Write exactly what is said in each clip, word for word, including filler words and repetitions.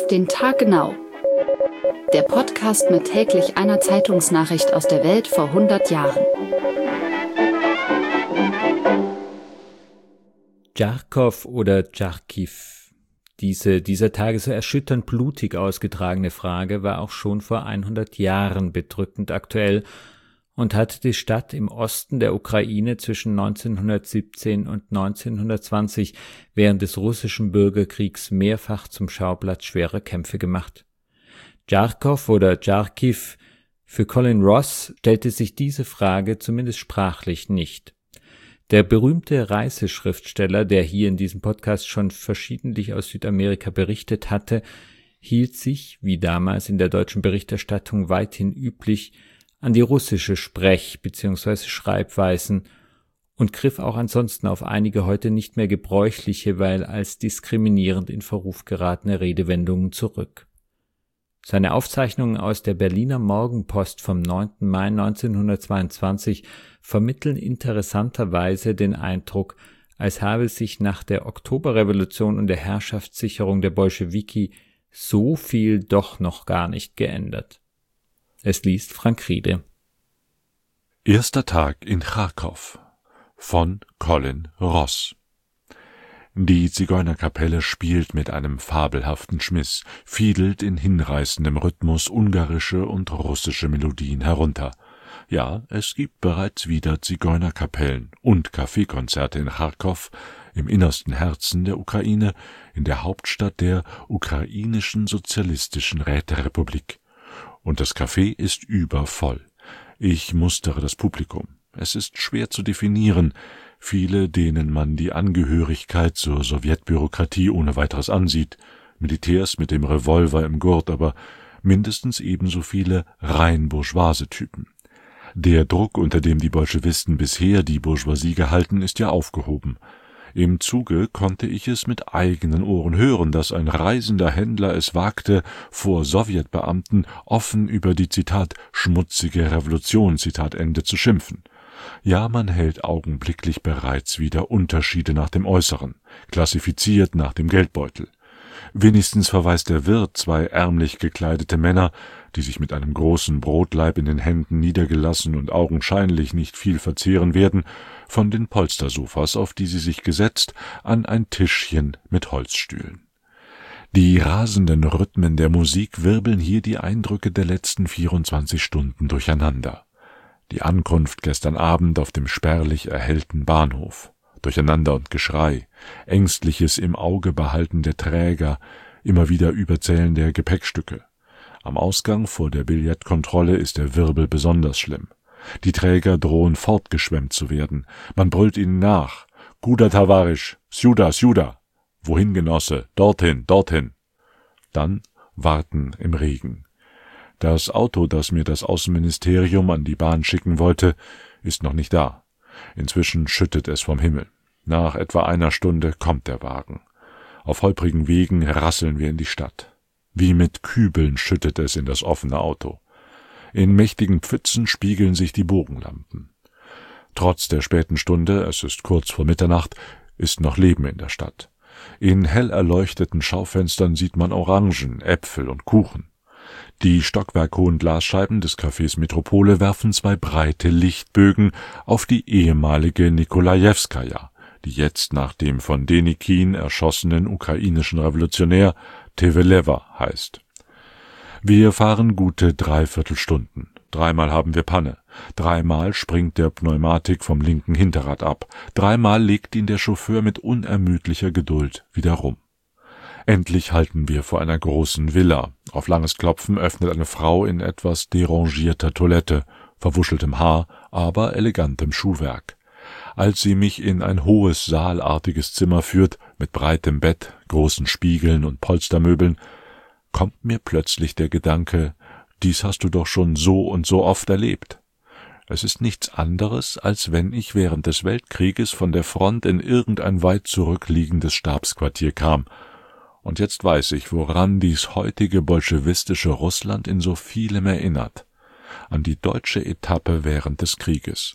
Auf den Tag genau. Der Podcast mit täglich einer Zeitungsnachricht aus der Welt vor hundert Jahren. Charkow oder Charkiw. Diese dieser Tage so erschütternd blutig ausgetragene Frage war auch schon vor hundert Jahren bedrückend aktuell und hat die Stadt im Osten der Ukraine zwischen neunzehnhundertsiebzehn und neunzehnhundertzwanzig während des russischen Bürgerkriegs mehrfach zum Schauplatz schwerer Kämpfe gemacht. Charkow oder Charkiw, für Colin Ross stellte sich diese Frage zumindest sprachlich nicht. Der berühmte Reiseschriftsteller, der hier in diesem Podcast schon verschiedentlich aus Südamerika berichtet hatte, hielt sich, wie damals in der deutschen Berichterstattung weithin üblich, an die russische Sprech- bzw. Schreibweisen und griff auch ansonsten auf einige heute nicht mehr gebräuchliche, weil als diskriminierend in Verruf geratene Redewendungen zurück. Seine Aufzeichnungen aus der Berliner Morgenpost vom neunten Mai neunzehnhundertzweiundzwanzig vermitteln interessanterweise den Eindruck, als habe sich nach der Oktoberrevolution und der Herrschaftssicherung der Bolschewiki so viel doch noch gar nicht geändert. Es liest Frank Riede. Erster Tag in Charkow von Colin Ross. Die Zigeunerkapelle spielt mit einem fabelhaften Schmiss, fiedelt in hinreißendem Rhythmus ungarische und russische Melodien herunter. Ja, es gibt bereits wieder Zigeunerkapellen und Kaffeekonzerte in Charkow, im innersten Herzen der Ukraine, in der Hauptstadt der ukrainischen sozialistischen Räterepublik. Und das Café ist übervoll. Ich mustere das Publikum. Es ist schwer zu definieren. Viele, denen man die Angehörigkeit zur Sowjetbürokratie ohne weiteres ansieht, Militärs mit dem Revolver im Gurt, aber mindestens ebenso viele rein bourgeoise Typen. Der Druck, unter dem die Bolschewisten bisher die Bourgeoisie gehalten, ist ja aufgehoben. Im Zuge konnte ich es mit eigenen Ohren hören, dass ein reisender Händler es wagte, vor Sowjetbeamten offen über die, Zitat, schmutzige Revolution, Zitat Ende, zu schimpfen. Ja, man hält augenblicklich bereits wieder Unterschiede nach dem Äußeren, klassifiziert nach dem Geldbeutel. Wenigstens verweist der Wirt zwei ärmlich gekleidete Männer, die sich mit einem großen Brotlaib in den Händen niedergelassen und augenscheinlich nicht viel verzehren werden, von den Polstersofas, auf die sie sich gesetzt, an ein Tischchen mit Holzstühlen. Die rasenden Rhythmen der Musik wirbeln hier die Eindrücke der letzten vierundzwanzig Stunden durcheinander. Die Ankunft gestern Abend auf dem spärlich erhellten Bahnhof. Durcheinander und Geschrei, ängstliches im Auge behalten der Träger, immer wieder Überzählen der Gepäckstücke. Am Ausgang vor der Billetkontrolle ist der Wirbel besonders schlimm. Die Träger drohen fortgeschwemmt zu werden. Man brüllt ihnen nach. Guda Tavarisch, Sjuda, Sjuda. Wohin, Genosse? Dorthin, dorthin. Dann warten im Regen. Das Auto, das mir das Außenministerium an die Bahn schicken wollte, ist noch nicht da. Inzwischen schüttet es vom Himmel. Nach etwa einer Stunde kommt der Wagen. Auf holprigen Wegen rasseln wir in die Stadt. Wie mit Kübeln schüttet es in das offene Auto. In mächtigen Pfützen spiegeln sich die Bogenlampen. Trotz der späten Stunde, es ist kurz vor Mitternacht, ist noch Leben in der Stadt. In hell erleuchteten Schaufenstern sieht man Orangen, Äpfel und Kuchen. Die stockwerkhohen Glasscheiben des Cafés Metropole werfen zwei breite Lichtbögen auf die ehemalige Nikolajewskaja, die jetzt nach dem von Denikin erschossenen ukrainischen Revolutionär Tewelewa heißt. Wir fahren gute dreiviertel Stunden. Dreimal haben wir Panne. Dreimal springt der Pneumatik vom linken Hinterrad ab. Dreimal legt ihn der Chauffeur mit unermüdlicher Geduld wieder rum. Endlich halten wir vor einer großen Villa. Auf langes Klopfen öffnet eine Frau in etwas derangierter Toilette, verwuscheltem Haar, aber elegantem Schuhwerk. Als sie mich in ein hohes, saalartiges Zimmer führt, mit breitem Bett, großen Spiegeln und Polstermöbeln, kommt mir plötzlich der Gedanke, dies hast du doch schon so und so oft erlebt. Es ist nichts anderes, als wenn ich während des Weltkrieges von der Front in irgendein weit zurückliegendes Stabsquartier kam. Und jetzt weiß ich, woran dies heutige bolschewistische Russland in so vielem erinnert. An die deutsche Etappe während des Krieges.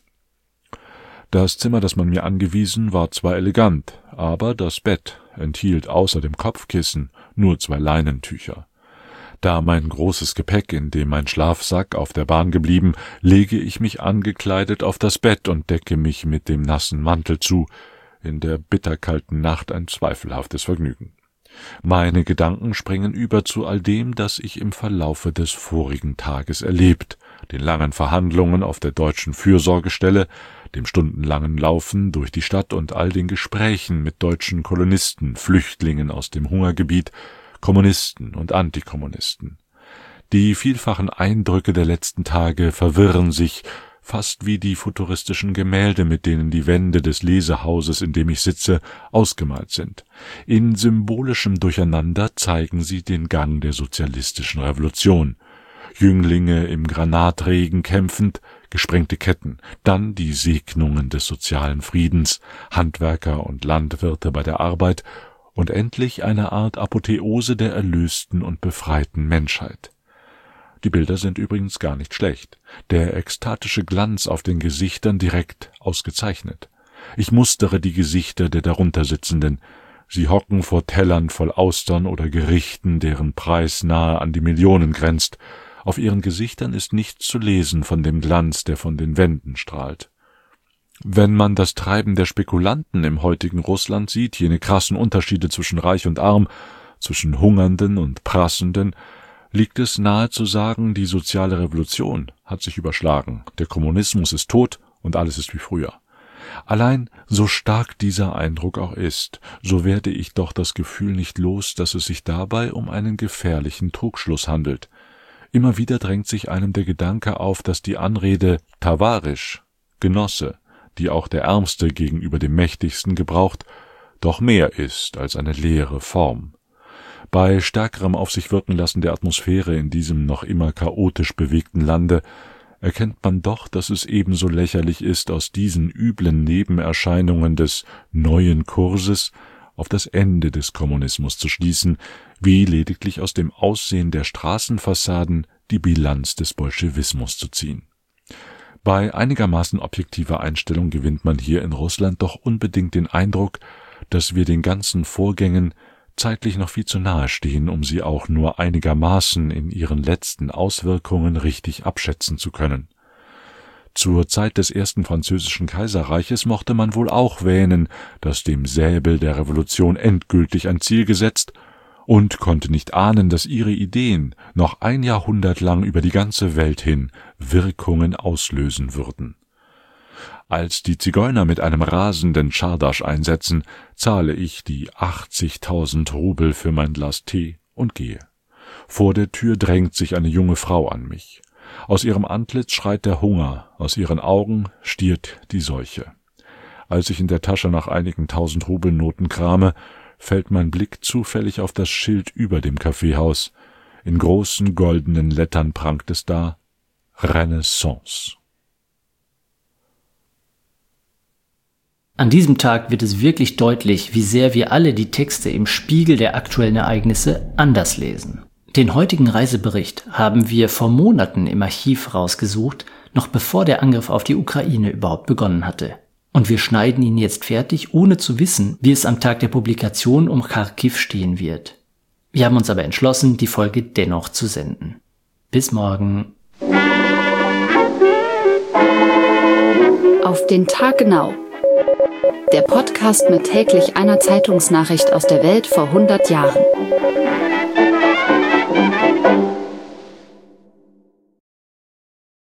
Das Zimmer, das man mir angewiesen, war zwar elegant, aber das Bett enthielt außer dem Kopfkissen nur zwei Leinentücher. Da mein großes Gepäck, in dem mein Schlafsack, auf der Bahn geblieben, lege ich mich angekleidet auf das Bett und decke mich mit dem nassen Mantel zu, in der bitterkalten Nacht ein zweifelhaftes Vergnügen. Meine Gedanken springen über zu all dem, das ich im Verlaufe des vorigen Tages erlebt, den langen Verhandlungen auf der deutschen Fürsorgestelle, dem stundenlangen Laufen durch die Stadt und all den Gesprächen mit deutschen Kolonisten, Flüchtlingen aus dem Hungergebiet, Kommunisten und Antikommunisten. Die vielfachen Eindrücke der letzten Tage verwirren sich, fast wie die futuristischen Gemälde, mit denen die Wände des Lesehauses, in dem ich sitze, ausgemalt sind. In symbolischem Durcheinander zeigen sie den Gang der sozialistischen Revolution. Jünglinge im Granatregen kämpfend, gesprengte Ketten, dann die Segnungen des sozialen Friedens, Handwerker und Landwirte bei der Arbeit und endlich eine Art Apotheose der erlösten und befreiten Menschheit. Die Bilder sind übrigens gar nicht schlecht, der ekstatische Glanz auf den Gesichtern direkt ausgezeichnet. Ich mustere die Gesichter der darunter Sitzenden. Sie hocken vor Tellern voll Austern oder Gerichten, deren Preis nahe an die Millionen grenzt. Auf ihren Gesichtern ist nichts zu lesen von dem Glanz, der von den Wänden strahlt. Wenn man das Treiben der Spekulanten im heutigen Russland sieht, jene krassen Unterschiede zwischen Reich und Arm, zwischen Hungernden und Prassenden, liegt es nahe zu sagen, die soziale Revolution hat sich überschlagen, der Kommunismus ist tot und alles ist wie früher. Allein, so stark dieser Eindruck auch ist, so werde ich doch das Gefühl nicht los, dass es sich dabei um einen gefährlichen Trugschluss handelt. Immer wieder drängt sich einem der Gedanke auf, dass die Anrede Tavarisch, Genosse, die auch der Ärmste gegenüber dem Mächtigsten gebraucht, doch mehr ist als eine leere Form. Bei stärkerem auf sich wirken lassen der Atmosphäre in diesem noch immer chaotisch bewegten Lande erkennt man doch, dass es ebenso lächerlich ist, aus diesen üblen Nebenerscheinungen des neuen Kurses auf das Ende des Kommunismus zu schließen, wie lediglich aus dem Aussehen der Straßenfassaden die Bilanz des Bolschewismus zu ziehen. Bei einigermaßen objektiver Einstellung gewinnt man hier in Russland doch unbedingt den Eindruck, dass wir den ganzen Vorgängen zeitlich noch viel zu nahe stehen, um sie auch nur einigermaßen in ihren letzten Auswirkungen richtig abschätzen zu können. Zur Zeit des ersten französischen Kaiserreiches mochte man wohl auch wähnen, dass dem Säbel der Revolution endgültig ein Ziel gesetzt, und konnte nicht ahnen, dass ihre Ideen noch ein Jahrhundert lang über die ganze Welt hin Wirkungen auslösen würden. Als die Zigeuner mit einem rasenden Schardasch einsetzen, zahle ich die achtzigtausend Rubel für mein Glas Tee und gehe. Vor der Tür drängt sich eine junge Frau an mich. Aus ihrem Antlitz schreit der Hunger, aus ihren Augen stiert die Seuche. Als ich in der Tasche nach einigen tausend Rubelnoten krame, fällt mein Blick zufällig auf das Schild über dem Kaffeehaus. In großen goldenen Lettern prangt es da: Renaissance. An diesem Tag wird es wirklich deutlich, wie sehr wir alle die Texte im Spiegel der aktuellen Ereignisse anders lesen. Den heutigen Reisebericht haben wir vor Monaten im Archiv rausgesucht, noch bevor der Angriff auf die Ukraine überhaupt begonnen hatte. Und wir schneiden ihn jetzt fertig, ohne zu wissen, wie es am Tag der Publikation um Charkiw stehen wird. Wir haben uns aber entschlossen, die Folge dennoch zu senden. Bis morgen. Auf den Tag genau. Der Podcast mit täglich einer Zeitungsnachricht aus der Welt vor hundert Jahren.